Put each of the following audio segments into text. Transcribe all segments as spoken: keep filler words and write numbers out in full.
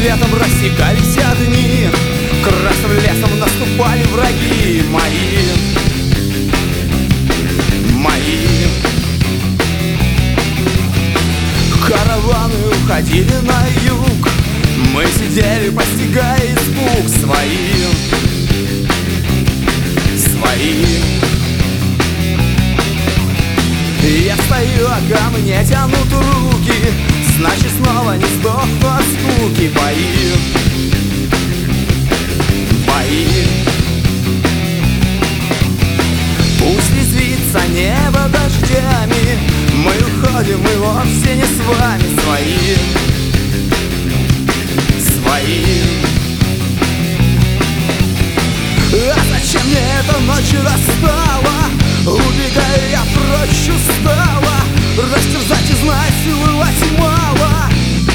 светом рассекались огни, красным лесом наступали враги мои, мои. Караваны уходили на юг, мы сидели, постигая испуг свои, свои. Я стою, а ко мне тянут руки, значит снова не сдохну от скуки. Бои, бои. Пусть резвится небо дождями, мы уходим, мы вовсе не с вами. Свои, свои. А зачем мне эта ночь достала? Убегаю я прочь устала, растерзать, изнасиловать мало.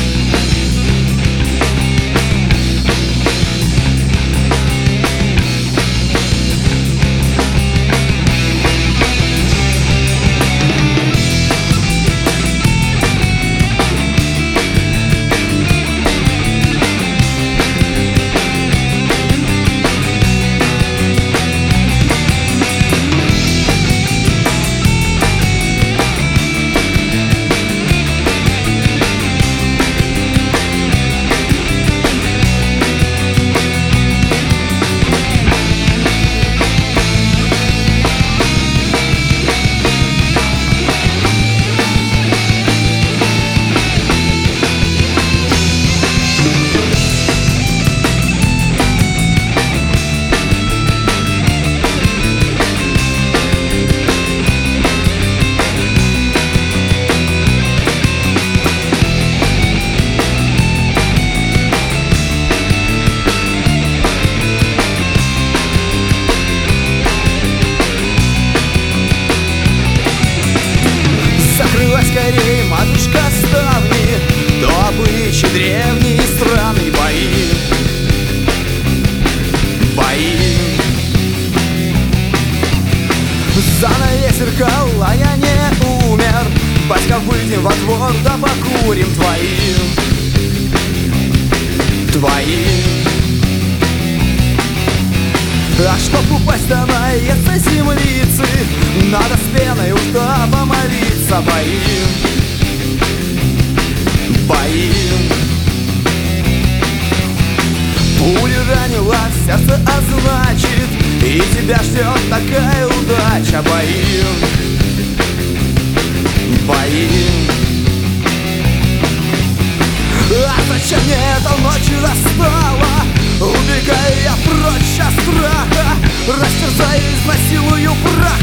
Скорее, матушка, ставни, то обычаи древние страны. Бои, бои. Занавес зеркала, я не умер. Батька, выйдем во двор, да покурим. Твои, твои. А чтоб упасть, да наесться землицы, надо с пеной уж да помолиться. Бои, бои. Пуля ранила сердце, а значит, и тебя ждет такая удача. Бои, бои. А зачем мне эта ночь достала? Убегаю я прочь от страха, растерзаю, изнасилую прах.